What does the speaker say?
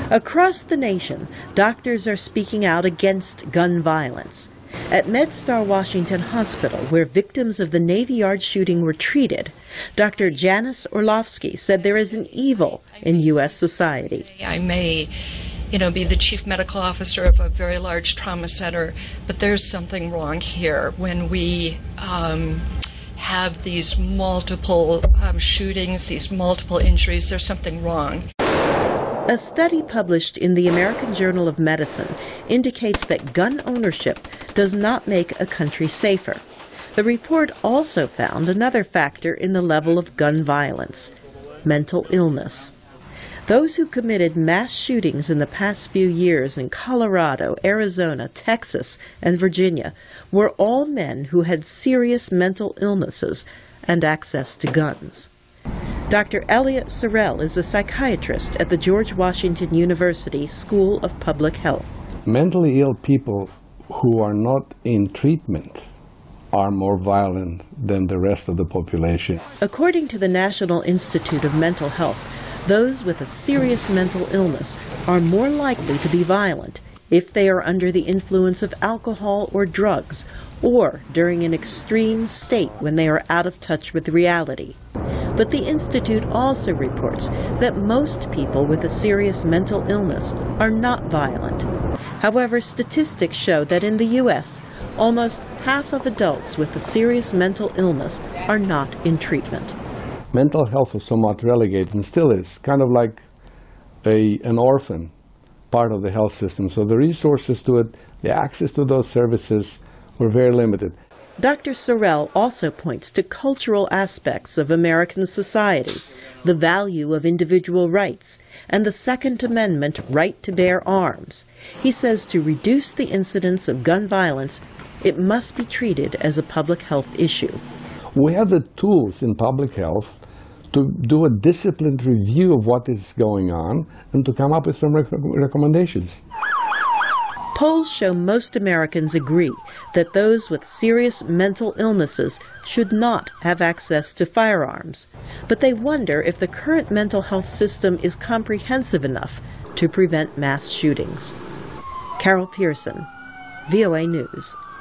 Across the nation, doctors are speaking out against gun violence. At MedStar Washington Hospital, where victims of the Navy Yard shooting were treated, Dr. Janice Orlovsky said there is an evil in U.S. society. I may, be the chief medical officer of a very large trauma center, but there's something wrong here when we have these multiple shootings, these multiple injuries. There's something wrong. A study published in the American Journal of Medicine indicates that gun ownership does not make a country safer. The report also found another factor in the level of gun violence: mental illness. Those who committed mass shootings in the past few years in Colorado, Arizona, Texas, and Virginia were all men who had serious mental illnesses and access to guns. Dr. Elliot Sorrell is a psychiatrist at the George Washington University School of Public Health. Mentally ill people who are not in treatment are more violent than the rest of the population. According to the National Institute of Mental Health, those with a serious mental illness are more likely to be violent if they are under the influence of alcohol or drugs, or during an extreme state when they are out of touch with reality. But the Institute also reports that most people with a serious mental illness are not violent. However, statistics show that in the U.S., almost half of adults with a serious mental illness are not in treatment. Mental health was somewhat relegated, and still is, kind of like an orphan part of the health system. So the resources to it, the access to those services were very limited. Dr. Sorrell also points to cultural aspects of American society, the value of individual rights, and the Second Amendment right to bear arms. He says to reduce the incidence of gun violence, it must be treated as a public health issue. We have the tools in public health to do a disciplined review of what is going on and to come up with some recommendations. Polls show most Americans agree that those with serious mental illnesses should not have access to firearms, but they wonder if the current mental health system is comprehensive enough to prevent mass shootings. Carol Pearson, VOA News.